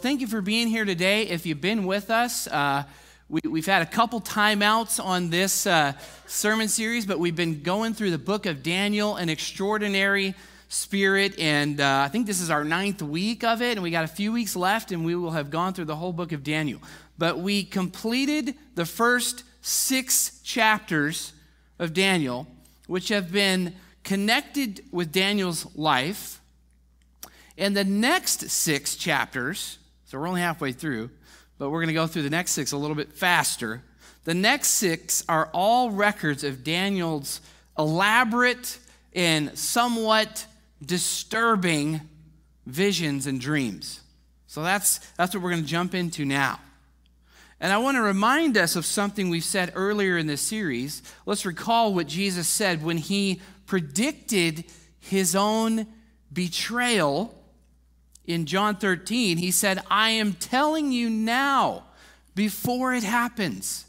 Thank you for being here today. If you've been with us, we've had a couple timeouts on this sermon series, but we've been going through the book of Daniel, an extraordinary spirit, and I think this is our 9th week of it, and we got a few weeks left, and we will have gone through the whole book of Daniel. But we completed the first 6 chapters of Daniel, which have been connected with Daniel's life, and the next 6 chapters, so we're only halfway through, but we're going to go through the next 6 a little bit faster. The next 6 are all records of Daniel's elaborate and somewhat disturbing visions and dreams. So that's what we're going to jump into now. And I want to remind us of something we said earlier in this series. Let's recall what Jesus said when he predicted his own betrayal. In John 13, he said, I am telling you now before it happens,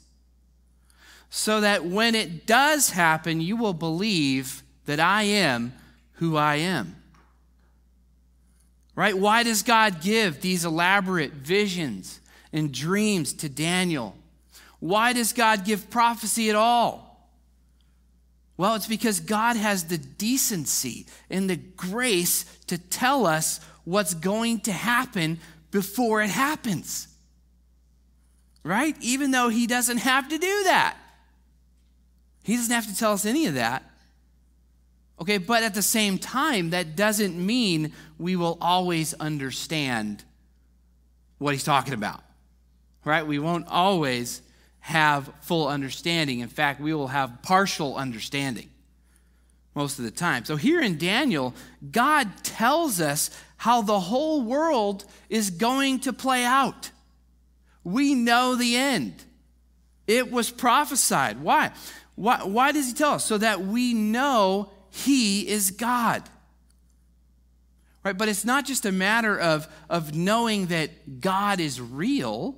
so that when it does happen, you will believe that I am who I am. Right? Why does God give these elaborate visions and dreams to Daniel? Why does God give prophecy at all? Well, it's because God has the decency and the grace to tell us what's going to happen before it happens. Right? Even though he doesn't have to do that. He doesn't have to tell us any of that. Okay, but at the same time, that doesn't mean we will always understand what he's talking about. Right? We won't always have full understanding. In fact, we will have partial understanding most of the time. So here in Daniel, God tells us how the whole world is going to play out. We know the end. It was prophesied. Why? Why does he tell us? So that we know he is God. Right? But it's not just a matter of knowing that God is real.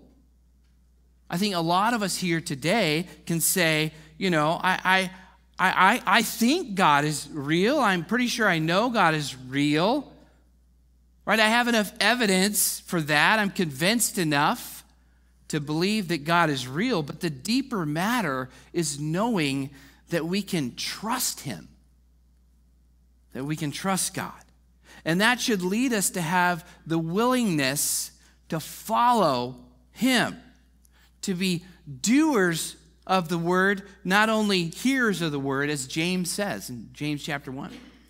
I think a lot of us here today can say, you know, I think God is real. I'm pretty sure I know God is real. Right? I have enough evidence for that. I'm convinced enough to believe that God is real. But the deeper matter is knowing that we can trust him. That we can trust God. And that should lead us to have the willingness to follow him. To be doers of the word, not only hearers of the word, as James says in James chapter 1.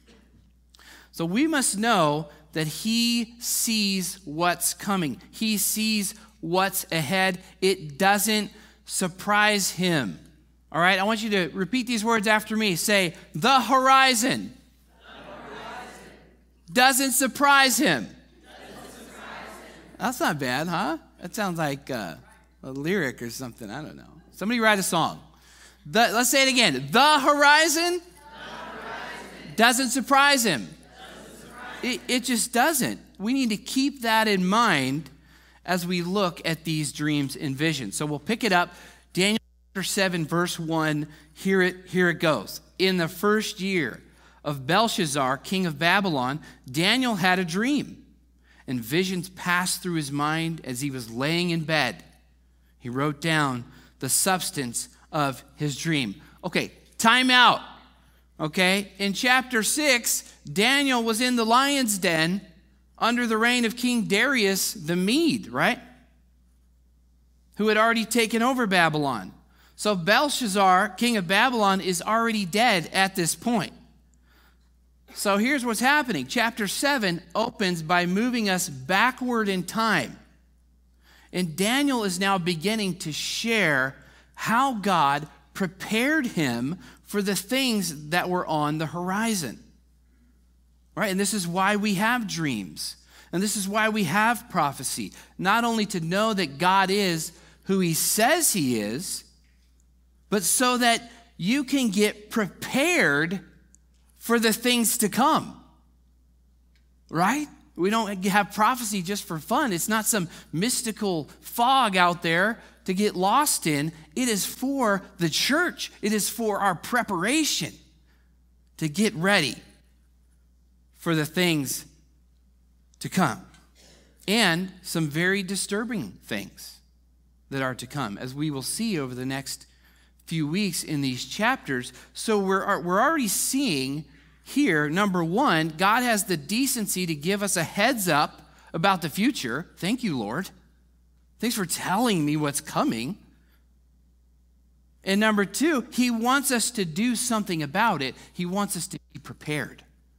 So we must know that he sees what's coming. He sees what's ahead. It doesn't surprise him. All right, I want you to repeat these words after me. Say, the horizon. Doesn't surprise him. That's not bad, huh? That sounds like a lyric or something. I don't know. Somebody write a song. Let's say it again. The horizon doesn't surprise him. It just doesn't. We need to keep that in mind as we look at these dreams and visions. So we'll pick it up. Daniel chapter 7, verse 1. Here it goes. In the first year of Belshazzar, king of Babylon, Daniel had a dream, and visions passed through his mind as he was laying in bed. He wrote down the substance of his dream. Okay, time out. Okay, in chapter 6, Daniel was in the lion's den under the reign of King Darius the Mede, right? Who had already taken over Babylon. So Belshazzar, king of Babylon, is already dead at this point. So here's what's happening. Chapter 7 opens by moving us backward in time. And Daniel is now beginning to share how God prepared him for the things that were on the horizon. Right? And this is why we have dreams. And this is why we have prophecy. Not only to know that God is who he says he is, but so that you can get prepared for the things to come. Right? We don't have prophecy just for fun. It's not some mystical fog out there to get lost in. It is for the church. It is for our preparation to get ready for the things to come. and some very disturbing things that are to come, as we will see over the next few weeks in these chapters. So we're already seeing here, number one, God has the decency to give us a heads up about the future. Thank you, Lord. Thanks for telling me what's coming. And number two, he wants us to do something about it. He wants us to be prepared.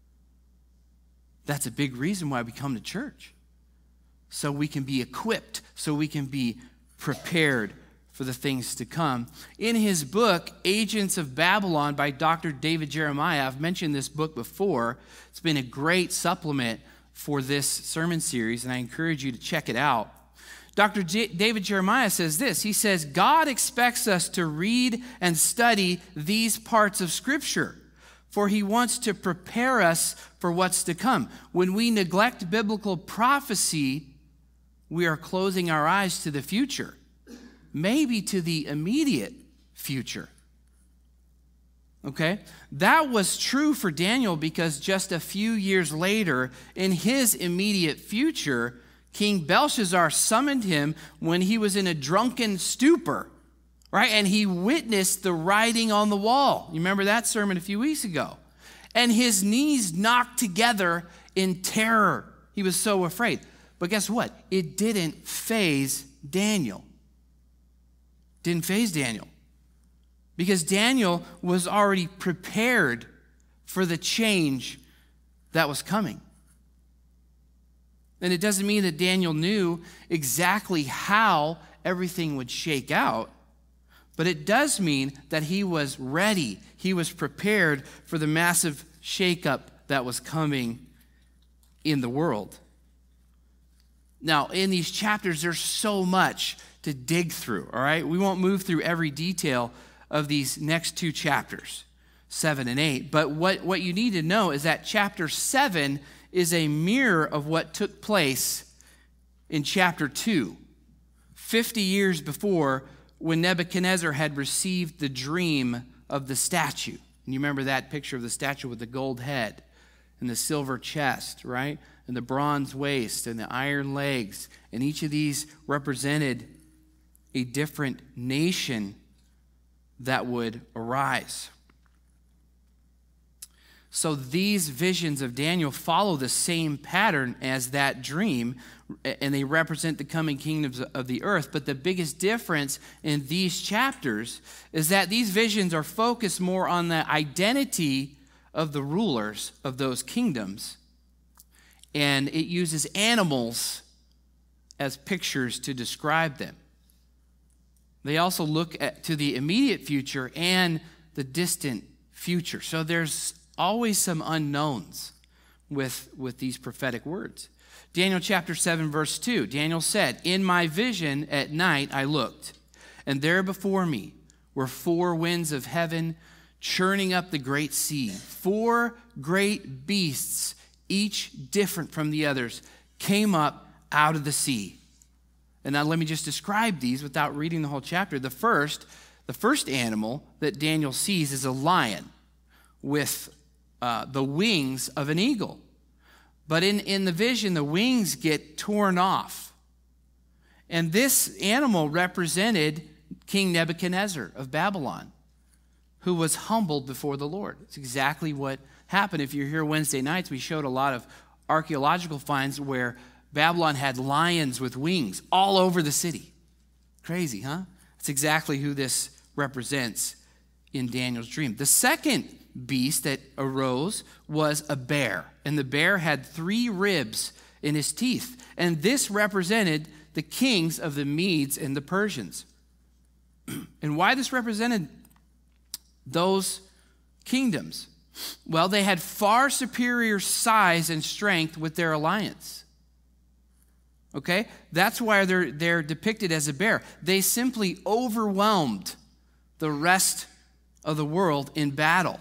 That's a big reason why we come to church. So we can be equipped, so we can be prepared for the things to come. In his book, Agents of Babylon by Dr. David Jeremiah, I've mentioned this book before. It's been a great supplement for this sermon series, and I encourage you to check it out. Dr. David Jeremiah says this. He says, God expects us to read and study these parts of Scripture, for he wants to prepare us for what's to come. When we neglect biblical prophecy, we are closing our eyes to the future, maybe to the immediate future. Okay? That was true for Daniel because just a few years later, in his immediate future, King Belshazzar summoned him when he was in a drunken stupor, right? And he witnessed the writing on the wall. You remember that sermon a few weeks ago? And his knees knocked together in terror. He was so afraid. But guess what? It didn't faze Daniel. Didn't faze Daniel. Because Daniel was already prepared for the change that was coming. And it doesn't mean that Daniel knew exactly how everything would shake out, but it does mean that he was ready. He was prepared for the massive shakeup that was coming in the world. Now, in these chapters, there's so much to dig through, all right? We won't move through every detail of these next two chapters, 7 and 8. But what you need to know is that chapter 7 is a mirror of what took place in chapter 2, 50 years before, when Nebuchadnezzar had received the dream of the statue. And you remember that picture of the statue with the gold head and the silver chest, right? And the bronze waist and the iron legs. And each of these represented a different nation that would arise. So these visions of Daniel follow the same pattern as that dream, and they represent the coming kingdoms of the earth. But the biggest difference in these chapters is that these visions are focused more on the identity of the rulers of those kingdoms, and it uses animals as pictures to describe them. They also look to the immediate future and the distant future. So there's always some unknowns with these prophetic words. Daniel chapter 7, verse 2, Daniel said, "In my vision at night I looked, and there before me were 4 winds of heaven churning up the great sea. 4 great beasts, each different from the others, came up out of the sea." And now let me just describe these without reading the whole chapter. The first animal that Daniel sees is a lion with the wings of an eagle. But in the vision, the wings get torn off. And this animal represented King Nebuchadnezzar of Babylon, who was humbled before the Lord. It's exactly what happened. If you're here Wednesday nights, we showed a lot of archaeological finds where Babylon had lions with wings all over the city. Crazy, huh? That's exactly who this represents in Daniel's dream. The second beast that arose was a bear, and the bear had 3 ribs in his teeth, and this represented the kings of the Medes and the Persians. And why this represented those kingdoms? Well, they had far superior size and strength with their alliance. Okay? That's why they're depicted as a bear. They simply overwhelmed the rest of the world in battle.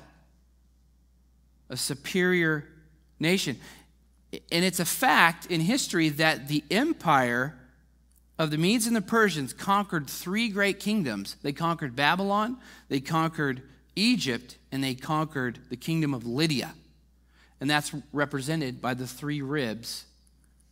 A superior nation. And it's a fact in history that the empire of the Medes and the Persians conquered 3 great kingdoms. They conquered Babylon, they conquered Egypt, and they conquered the kingdom of Lydia. And that's represented by the 3 ribs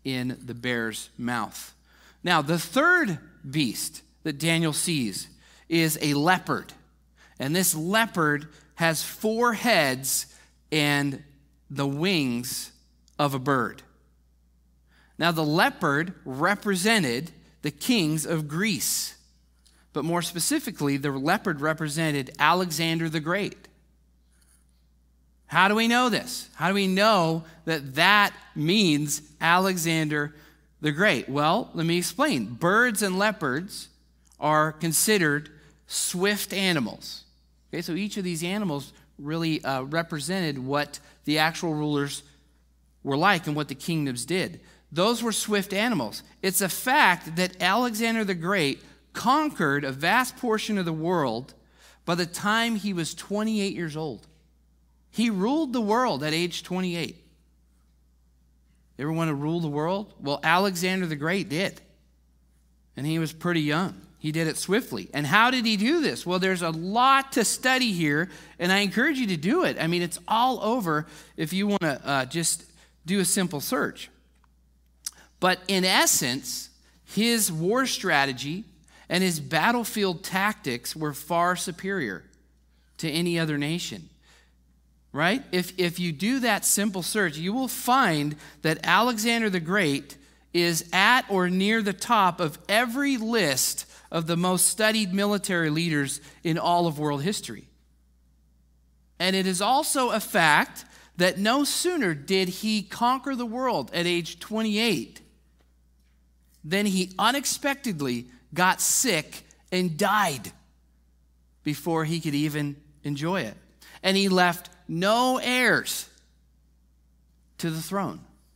in the bear's mouth. Now, the third beast that Daniel sees is a leopard. And this leopard has 4 heads and the wings of a bird. Now, the leopard represented the kings of Greece. But more specifically, the leopard represented Alexander the Great. How do we know this? How do we know that that means Alexander the Great? Well, let me explain. Birds and leopards are considered swift animals. Okay, so each of these animals really represented what the actual rulers were like and what the kingdoms did. Those were swift animals. It's a fact that Alexander the Great conquered a vast portion of the world by the time he was 28 years old. He ruled the world at age 28. You ever want to rule the world? Well, Alexander the Great did. And he was pretty young. He did it swiftly. And how did he do this? Well, there's a lot to study here, and I encourage you to do it. I mean, it's all over if you want to just do a simple search. But in essence, his war strategy and his battlefield tactics were far superior to any other nation. Right? If you do that simple search, you will find that Alexander the Great is at or near the top of every list of the most studied military leaders in all of world history. And it is also a fact that no sooner did he conquer the world at age 28 than he unexpectedly got sick and died before he could even enjoy it. And he left no heirs to the throne.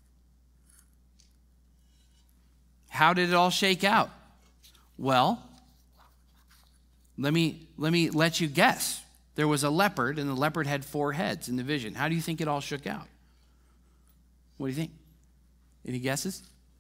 How did it all shake out? Well, let me let you guess. There was a leopard, and the leopard had 4 heads in the vision. How do you think it all shook out? What do you think? Any guesses?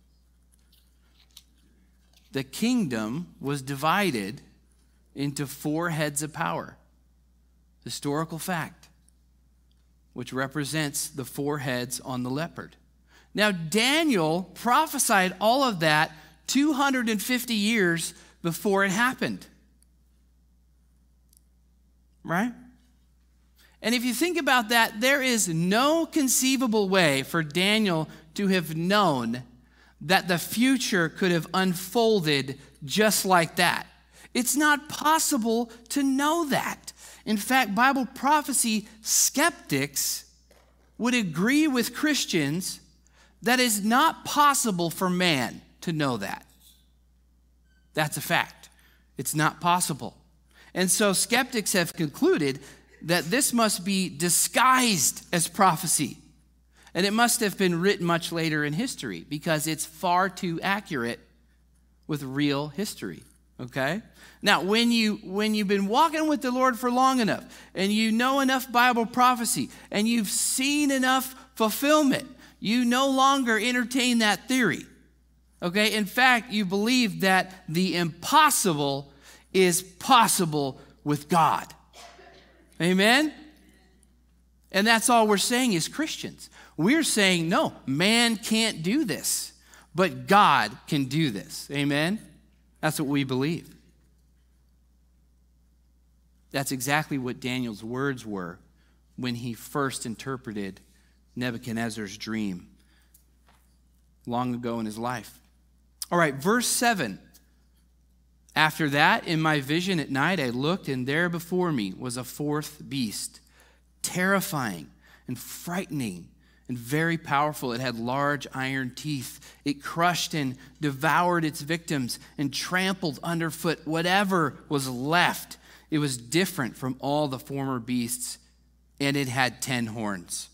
The kingdom was divided into 4 heads of power. Historical fact, which represents the 4 heads on the leopard. Now, Daniel prophesied all of that 250 years before it happened. Right? And if you think about that, there is no conceivable way for Daniel to have known that the future could have unfolded just like that. It's not possible to know that. In fact, Bible prophecy skeptics would agree with Christians that it's not possible for man to know that. That's a fact. It's not possible. And so skeptics have concluded that this must be disguised as prophecy. And it must have been written much later in history because it's far too accurate with real history. Okay? Now, when you've been walking with the Lord for long enough, and you know enough Bible prophecy, and you've seen enough fulfillment, you no longer entertain that theory. Okay? In fact, you believe that the impossible is possible with God. Amen? And that's all we're saying as Christians. We're saying, no, man can't do this, but God can do this. Amen? That's what we believe. That's exactly what Daniel's words were when he first interpreted Nebuchadnezzar's dream long ago in his life. All right, verse 7. After that, in my vision at night, I looked, and there before me was a 4th beast, terrifying and frightening and very powerful. It had large iron teeth. It crushed and devoured its victims and trampled underfoot whatever was left. It was different from all the former beasts, and it had 10 horns.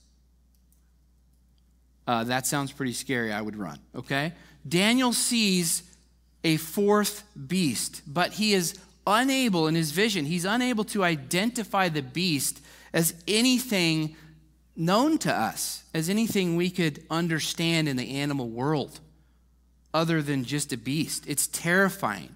That sounds pretty scary. I would run, okay? Daniel sees a 4th beast, but he is unable in his vision. He's unable to identify the beast as anything known to us, as anything we could understand in the animal world other than just a beast. It's terrifying.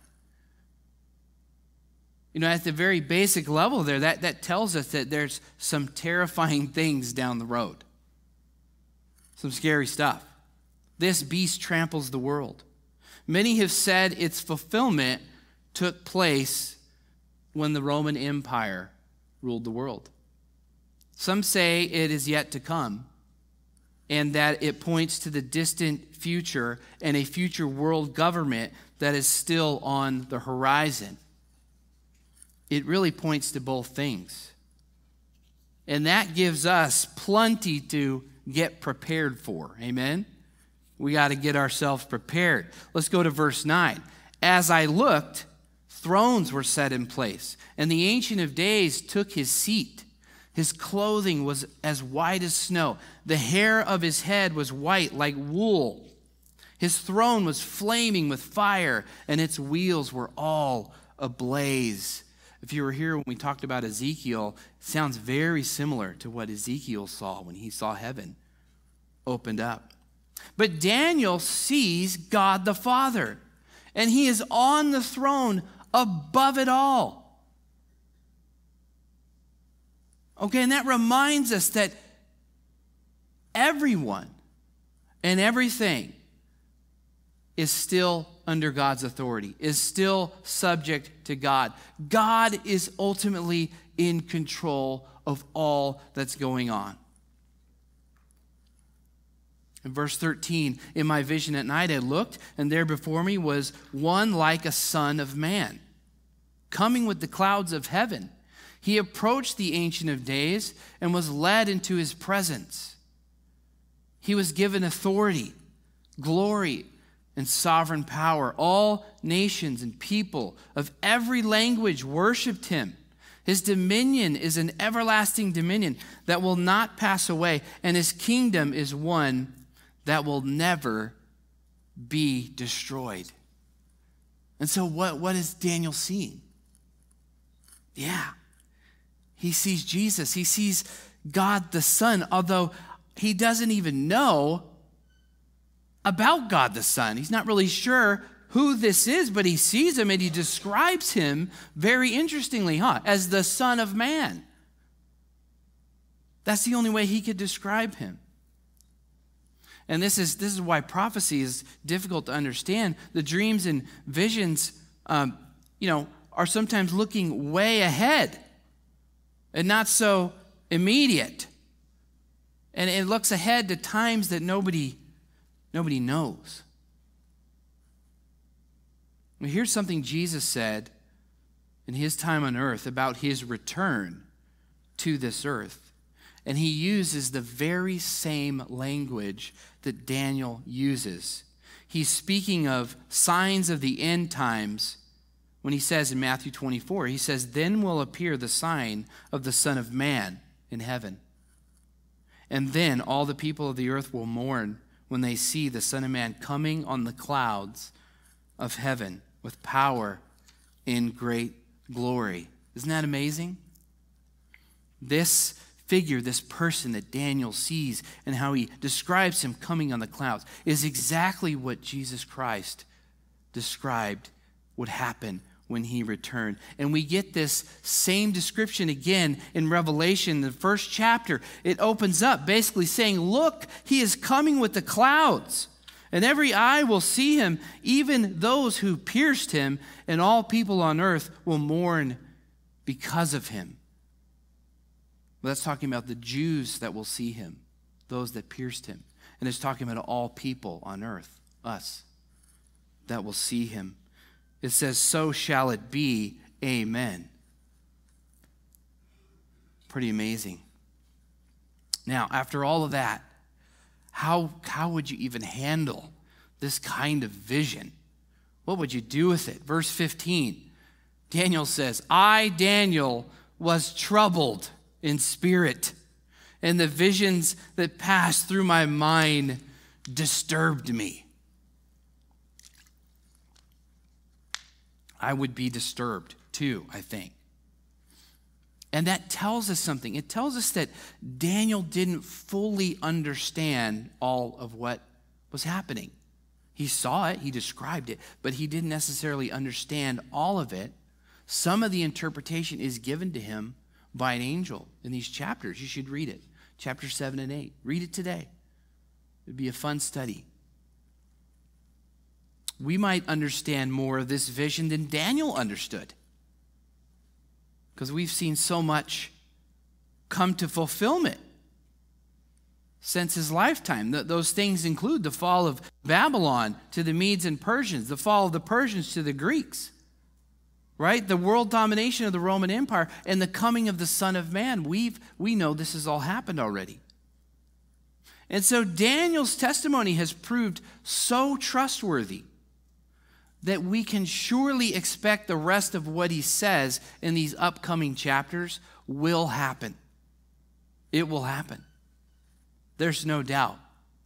You know, at the very basic level there, that tells us that there's some terrifying things down the road. Some scary stuff. This beast tramples the world. Many have said its fulfillment took place when the Roman Empire ruled the world. Some say it is yet to come, and that it points to the distant future and a future world government that is still on the horizon. It really points to both things. And that gives us plenty to get prepared for. Amen? We got to get ourselves prepared. Let's go to verse 9. As I looked, thrones were set in place, and the Ancient of Days took his seat. His clothing was as white as snow. The hair of his head was white like wool. His throne was flaming with fire, and its wheels were all ablaze. If you were here when we talked about Ezekiel, it sounds very similar to what Ezekiel saw when he saw heaven opened up. But Daniel sees God the Father, and he is on the throne above it all. Okay, and that reminds us that everyone and everything is still under God's authority, is still subject to God. God is ultimately in control of all that's going on. In verse 13, in my vision at night I looked, and there before me was one like a son of man, coming with the clouds of heaven. He approached the Ancient of Days and was led into his presence. He was given authority, glory, and sovereign power. All nations and people of every language worshiped him. His dominion is an everlasting dominion that will not pass away, and his kingdom is one that will never be destroyed. And so what is Daniel seeing? Yeah. He sees Jesus. He sees God the Son, although he doesn't even know about God the Son. He's not really sure who this is, but he sees him and he describes him very interestingly, as the Son of Man. That's the only way he could describe him. And this is why prophecy is difficult to understand. The dreams and visions, are sometimes looking way ahead and not so immediate. And it looks ahead to times that nobody knows. Well, here's something Jesus said in his time on earth about his return to this earth. And he uses the very same language that Daniel uses. He's speaking of signs of the end times when he says in Matthew 24, he says, "Then will appear the sign of the Son of Man in heaven. And then all the people of the earth will mourn when they see the Son of Man coming on the clouds of heaven with power in great glory." Isn't that amazing? This figure, this person that Daniel sees and how he describes him coming on the clouds is exactly what Jesus Christ described would happen when he returned. And we get this same description again in Revelation, the first chapter. It opens up basically saying, look, he is coming with the clouds, and every eye will see him, even those who pierced him, and all people on earth will mourn because of him. Well, that's talking about the Jews that will see him, those that pierced him. And it's talking about all people on earth, us, that will see him. It says, "So shall it be, amen." Pretty amazing. Now, after all of that, how would you even handle this kind of vision? What would you do with it? Verse 15, Daniel says, "I, Daniel, was troubled in spirit, and the visions that passed through my mind disturbed me." I would be disturbed too, I think. And that tells us something. It tells us that Daniel didn't fully understand all of what was happening. He saw it, he described it, but he didn't necessarily understand all of it. Some of the interpretation is given to him by an angel in these chapters. You should read it. Chapter 7 and 8. Read it today. It'd be a fun study. we might understand more of this vision than Daniel understood. Because we've seen so much come to fulfillment since his lifetime. Those things include the fall of Babylon to the Medes and Persians, the fall of the Persians to the Greeks, right? The world domination of the Roman Empire, and the coming of the Son of Man. We know this has all happened already. And so Daniel's testimony has proved so trustworthy that we can surely expect the rest of what he says in these upcoming chapters will happen. It will happen. There's no doubt.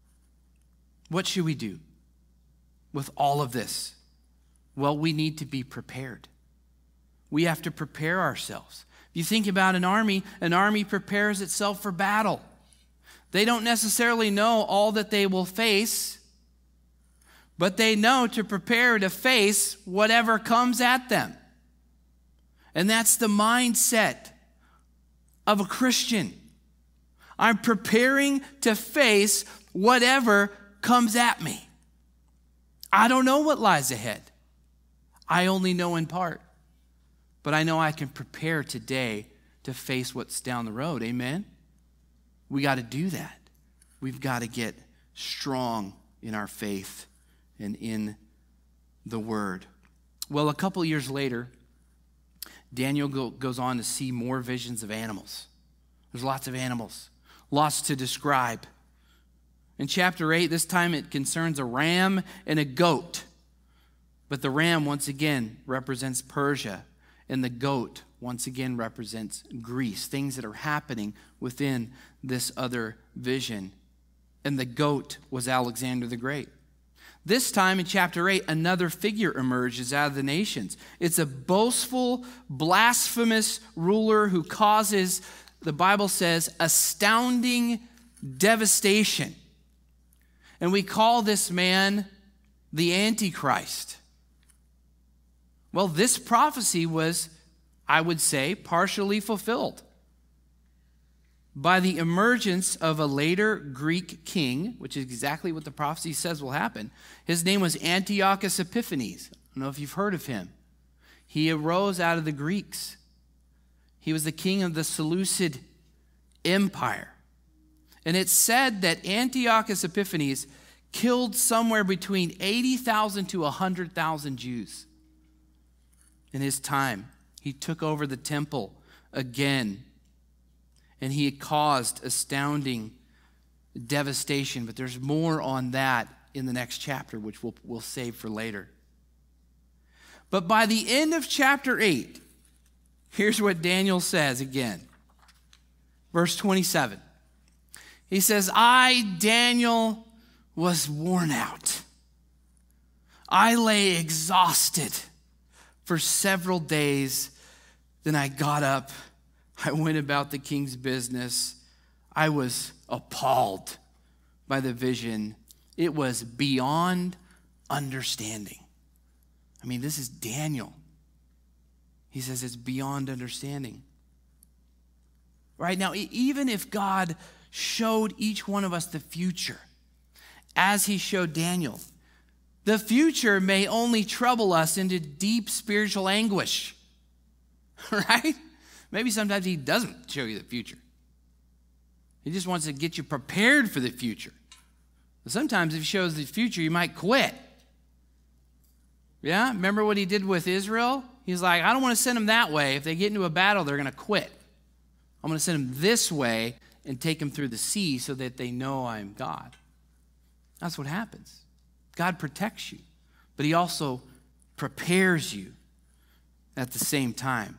What should we do with all of this? Well, we need to be prepared. We have to prepare ourselves. If you think about an army prepares itself for battle. They don't necessarily know all that they will face, but they know to prepare to face whatever comes at them. And that's the mindset of a Christian. I'm preparing to face whatever comes at me. I don't know what lies ahead. I only know in part. But I know I can prepare today to face what's down the road. Amen? We got to do that. We've got to get strong in our faith and in the Word. Well, a couple years later, Daniel goes on to see more visions of animals. There's lots of animals, lots to describe. In chapter 8, this time it concerns a ram and a goat. But the ram, once again, represents Persia, and the goat, once again, represents Greece, things that are happening within this other vision. And the goat was Alexander the Great. This time in chapter 8, another figure emerges out of the nations. It's a boastful, blasphemous ruler who causes, the Bible says, astounding devastation. And we call this man the Antichrist. Well, this prophecy was, I would say, partially fulfilled by the emergence of a later Greek king, which is exactly what the prophecy says will happen. His name was Antiochus Epiphanes. I don't know if you've heard of him. He arose out of the Greeks. He was the king of the Seleucid Empire. And it's said that Antiochus Epiphanes killed somewhere between 80,000 to 100,000 Jews in his time. He took over the temple again, and he caused astounding devastation. But there's more on that in the next chapter, which we'll save for later. But by the end of chapter 8, here's what Daniel says again. Verse 27. He says, I, Daniel, was worn out. I lay exhausted for several days. Then I got up. I went about the king's business. I was appalled by the vision. It was beyond understanding. I mean, this is Daniel. He says it's beyond understanding. Right now, even if God showed each one of us the future, as he showed Daniel, the future may only trouble us into deep spiritual anguish. Right? Maybe sometimes he doesn't show you the future. He just wants to get you prepared for the future. But sometimes if he shows the future, you might quit. Yeah? Remember what he did with Israel? He's like, I don't want to send them that way. If they get into a battle, they're going to quit. I'm going to send them this way and take them through the sea so that they know I'm God. That's what happens. God protects you, but he also prepares you at the same time.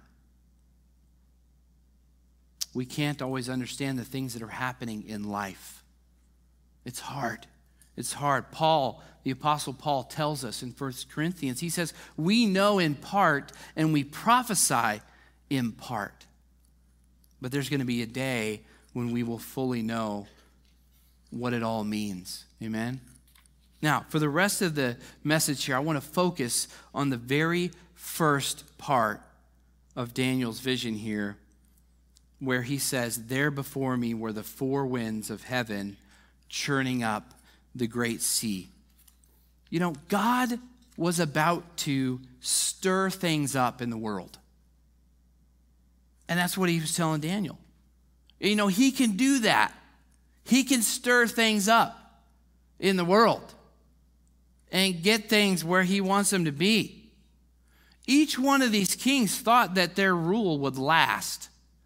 We can't always understand the things that are happening in life. It's hard. It's hard. Paul, the Apostle Paul, tells us in 1 Corinthians, he says, we know in part and we prophesy in part. But there's going to be a day when we will fully know what it all means. Amen? Now, for the rest of the message here, I want to focus on the very first part of Daniel's vision here, where he says, there before me were the four winds of heaven churning up the great sea. You know, God was about to stir things up in the world. And that's what he was telling Daniel. You know, he can do that. He can stir things up in the world and get things where he wants them to be. Each one of these kings thought that their rule would last,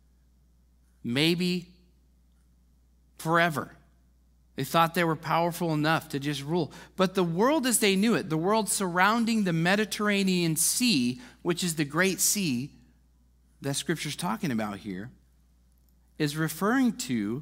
maybe forever. They thought they were powerful enough to just rule. But the world as they knew it, the world surrounding the Mediterranean Sea, which is the Great Sea that Scripture's talking about here, is referring to,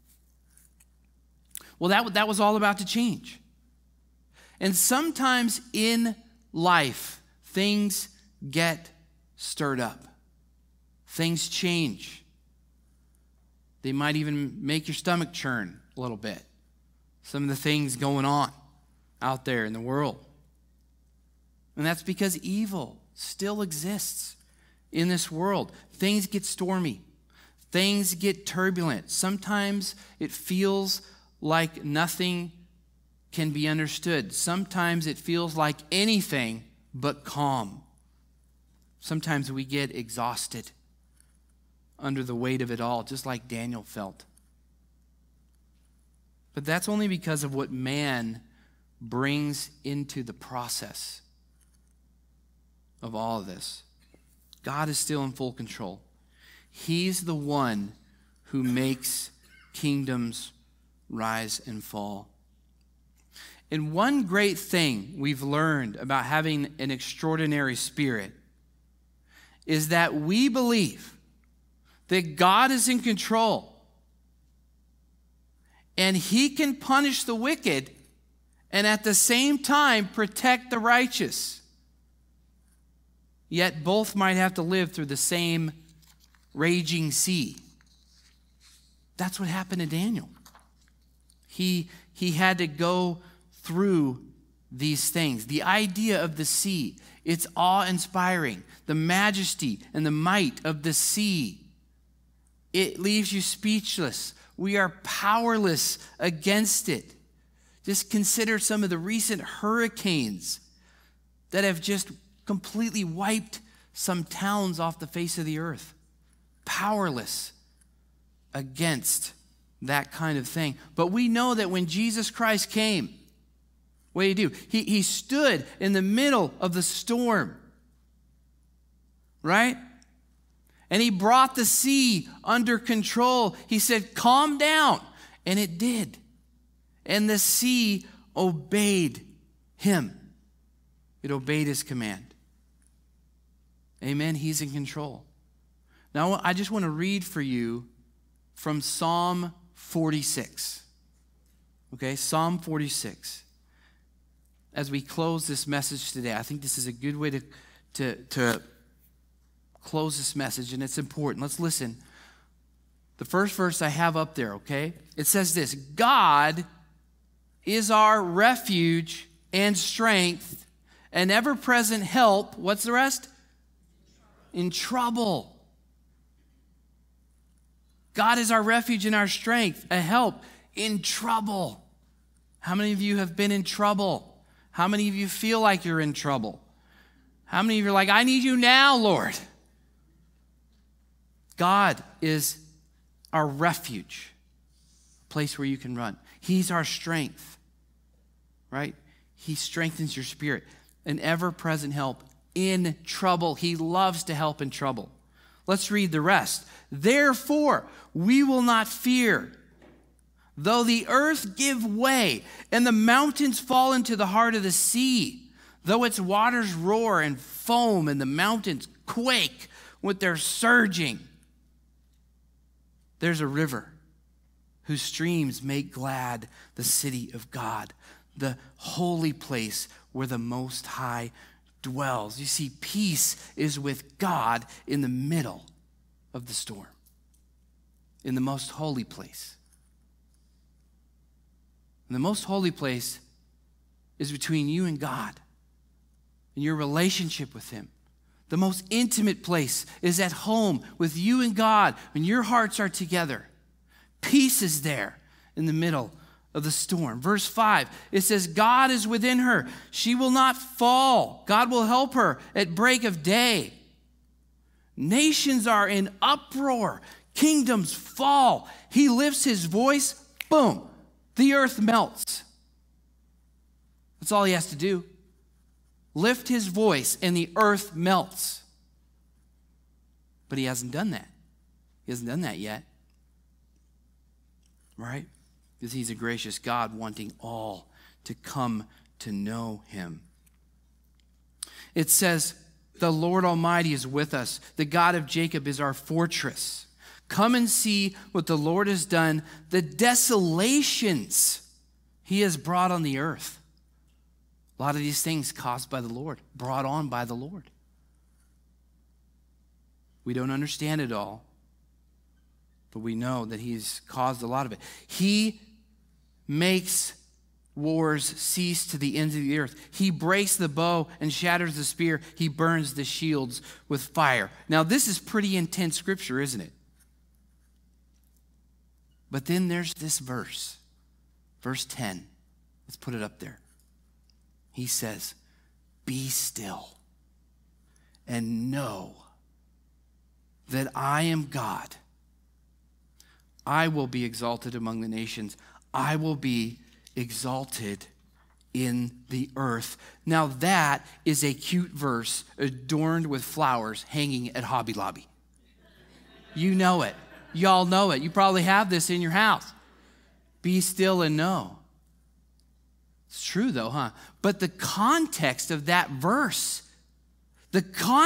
well, that was all about to change. And sometimes in life, things get stirred up. Things change. They might even make your stomach churn a little bit. Some of the things going on out there in the world. And that's because evil still exists in this world. Things get stormy. Things get turbulent. Sometimes it feels like nothing can be understood. Sometimes it feels like anything but calm. Sometimes we get exhausted under the weight of it all, just like Daniel felt. But that's only because of what man brings into the process of all of this. God is still in full control. He's the one who makes kingdoms rise and fall. And one great thing we've learned about having an extraordinary spirit is that we believe that God is in control. And he can punish the wicked and at the same time protect the righteous. Yet both might have to live through the same raging sea. That's what happened to Daniel. He had to go through these things. The idea of the sea, it's awe-inspiring. The majesty and the might of the sea, it leaves you speechless. We are powerless against it. Just consider some of the recent hurricanes that have just completely wiped some towns off the face of the earth. Powerless against that kind of thing. But we know that when Jesus Christ came, what did he do? He stood in the middle of the storm, right? And he brought the sea under control. He said, calm down. And it did. And the sea obeyed him. It obeyed his command. Amen. He's in control. Now, I just want to read for you from Psalm 46. Okay, Psalm 46. As we close this message today, I think this is a good way to close this message, and it's important. Let's listen. The first verse I have up there, okay? It says this: God is our refuge and strength, an ever-present help. What's the rest? In trouble. God is our refuge and our strength, a help in trouble. How many of you have been in trouble? How many of you feel like you're in trouble? How many of you are like, I need you now, Lord? God is our refuge, a place where you can run. He's our strength, right? He strengthens your spirit, an ever-present help in trouble. He loves to help in trouble. Let's read the rest. Therefore, we will not fear, though the earth give way and the mountains fall into the heart of the sea, though its waters roar and foam and the mountains quake with their surging. There's a river whose streams make glad the city of God, the holy place where the Most High dwells. You see, peace is with God in the middle of the storm, in the most holy place. And the most holy place is between you and God and your relationship with him. The most intimate place is at home with you and God when your hearts are together. Peace is there in the middle of the storm. Verse 5, it says, God is within her. She will not fall. God will help her at break of day. Nations are in uproar. Kingdoms fall. He lifts his voice. Boom. The earth melts. That's all he has to do. Lift his voice and the earth melts. But he hasn't done that. He hasn't done that yet. Right? Because he's a gracious God wanting all to come to know him. It says, the Lord Almighty is with us. The God of Jacob is our fortress. Come and see what the Lord has done, the desolations he has brought on the earth. A lot of these things caused by the Lord, brought on by the Lord. We don't understand it all, but we know that he's caused a lot of it. He makes wars cease to the ends of the earth. He breaks the bow and shatters the spear. He burns the shields with fire. Now, this is pretty intense scripture, isn't it? But then there's this verse, verse 10. Let's put it up there. He says, be still and know that I am God. I will be exalted among the nations. I will be exalted in the earth. Now that is a cute verse adorned with flowers hanging at Hobby Lobby. You know it. Y'all know it. You probably have this in your house. Be still and know. It's true though, huh? But the context of that verse, the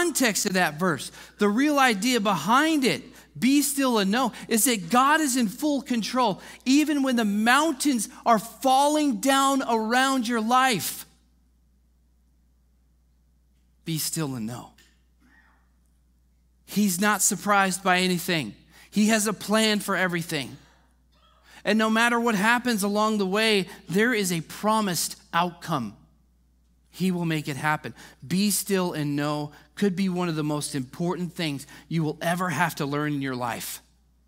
real idea behind it, be still and know, is that God is in full control even when the mountains are falling down around your life. Be still and know. He's not surprised by anything. He has a plan for everything. And no matter what happens along the way, there is a promised outcome. He will make it happen. Be still and know could be one of the most important things you will ever have to learn in your life.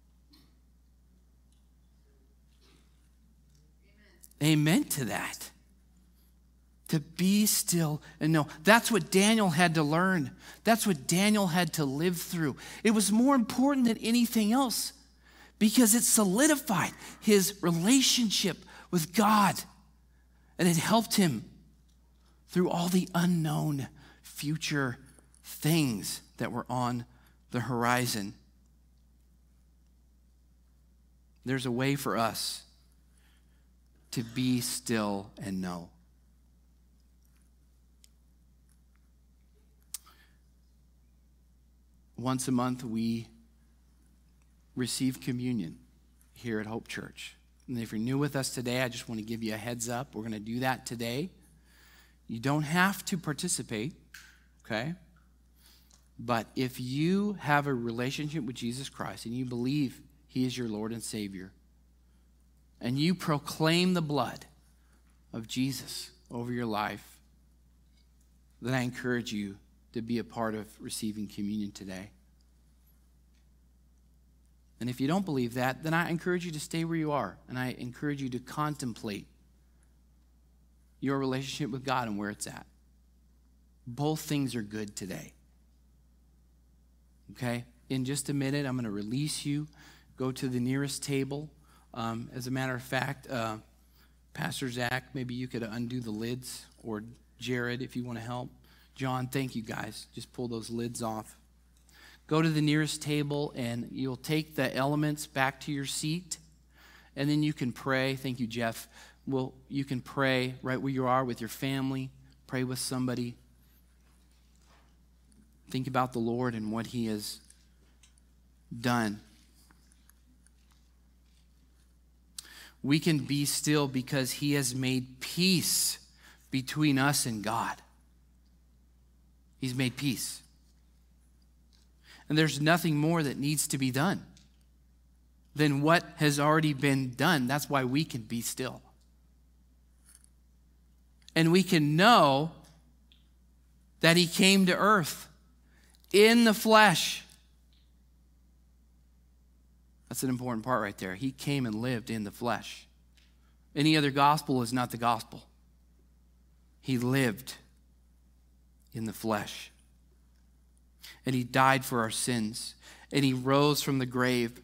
Amen to that. To be still and know. That's what Daniel had to learn. That's what Daniel had to live through. It was more important than anything else because it solidified his relationship with God. And it helped him through all the unknown future things that were on the horizon. There's a way for us to be still and know. Once a month, we receive communion here at Hope Church. And if you're new with us today, I just want to give you a heads up. We're going to do that today. You don't have to participate, okay? But if you have a relationship with Jesus Christ and you believe he is your Lord and Savior, and you proclaim the blood of Jesus over your life, then I encourage you to be a part of receiving communion today. And if you don't believe that, then I encourage you to stay where you are, and I encourage you to contemplate your relationship with God and where it's at. Both things are good today. Okay? In just a minute, I'm going to release you. Go to the nearest table. As a matter of fact, Pastor Zach, maybe you could undo the lids, or Jared, if you want to help. John, thank you guys. Just pull those lids off. Go to the nearest table, and you'll take the elements back to your seat, and then you can pray. Thank you, Jeff. Well, you can pray right where you are with your family. Pray with somebody. Think about the Lord and what he has done. We can be still because he has made peace between us and God. He's made peace. And there's nothing more that needs to be done than what has already been done. That's why we can be still. And we can know that he came to earth in the flesh. That's an important part right there. He came and lived in the flesh. Any other gospel is not the gospel. He lived in the flesh. And he died for our sins. And he rose from the grave.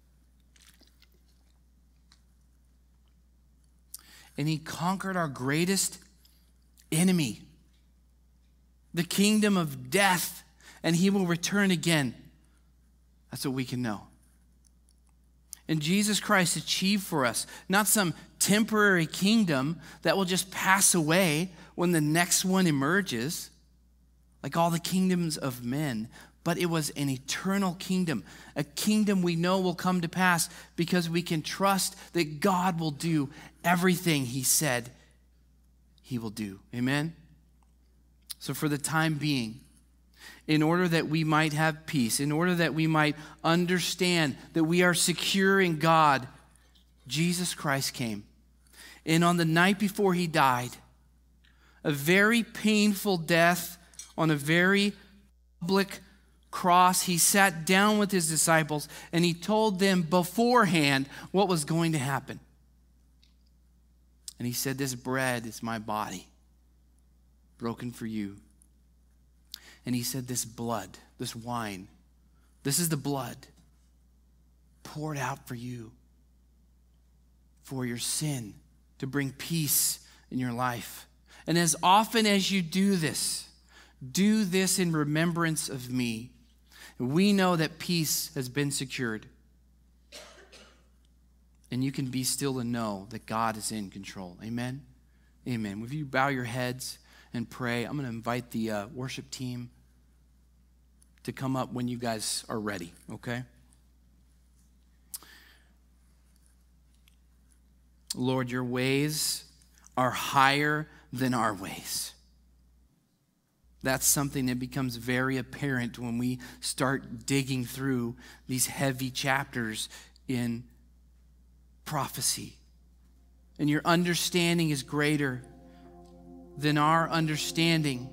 And he conquered our greatest enemy, the kingdom of death. And he will return again. That's what we can know. And Jesus Christ achieved for us not some temporary kingdom that will just pass away when the next one emerges, like all the kingdoms of men, but it was an eternal kingdom, a kingdom we know will come to pass because we can trust that God will do everything he said he will do. Amen? So for the time being, in order that we might have peace, in order that we might understand that we are secure in God, Jesus Christ came. And on the night before he died, a very painful death on a very public cross, he sat down with his disciples and he told them beforehand what was going to happen. And he said, "This bread is my body, broken for you." And he said, "This blood, this wine, this is the blood poured out for you, for your sin, to bring peace in your life. And as often as you do this in remembrance of me." We know that peace has been secured. And you can be still and know that God is in control. Amen? Amen. Will you bow your heads and pray? I'm going to invite the worship team to come up when you guys are ready, okay? Lord, your ways are higher than our ways. That's something that becomes very apparent when we start digging through these heavy chapters in prophecy. And your understanding is greater than our understanding.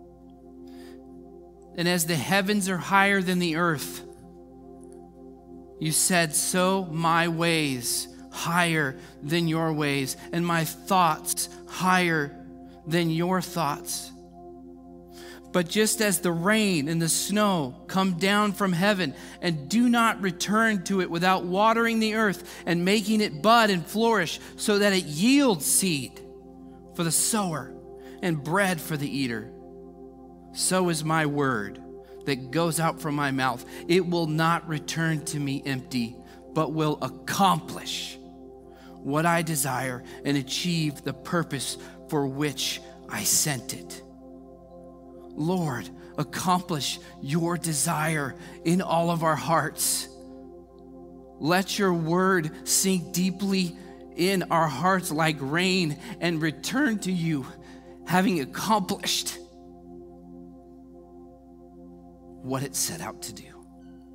And as the heavens are higher than the earth, you said, so my ways higher than your ways, and my thoughts higher than your thoughts. But just as the rain and the snow come down from heaven and do not return to it without watering the earth and making it bud and flourish so that it yields seed for the sower and bread for the eater, so is my word that goes out from my mouth. It will not return to me empty, but will accomplish what I desire and achieve the purpose for which I sent it. Lord, accomplish your desire in all of our hearts. Let your word sink deeply in our hearts like rain and return to you, having accomplished what it set out to do.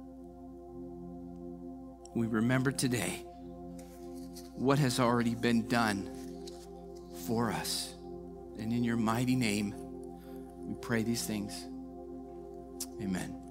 We remember today what has already been done for us. And in your mighty name, we pray these things. Amen.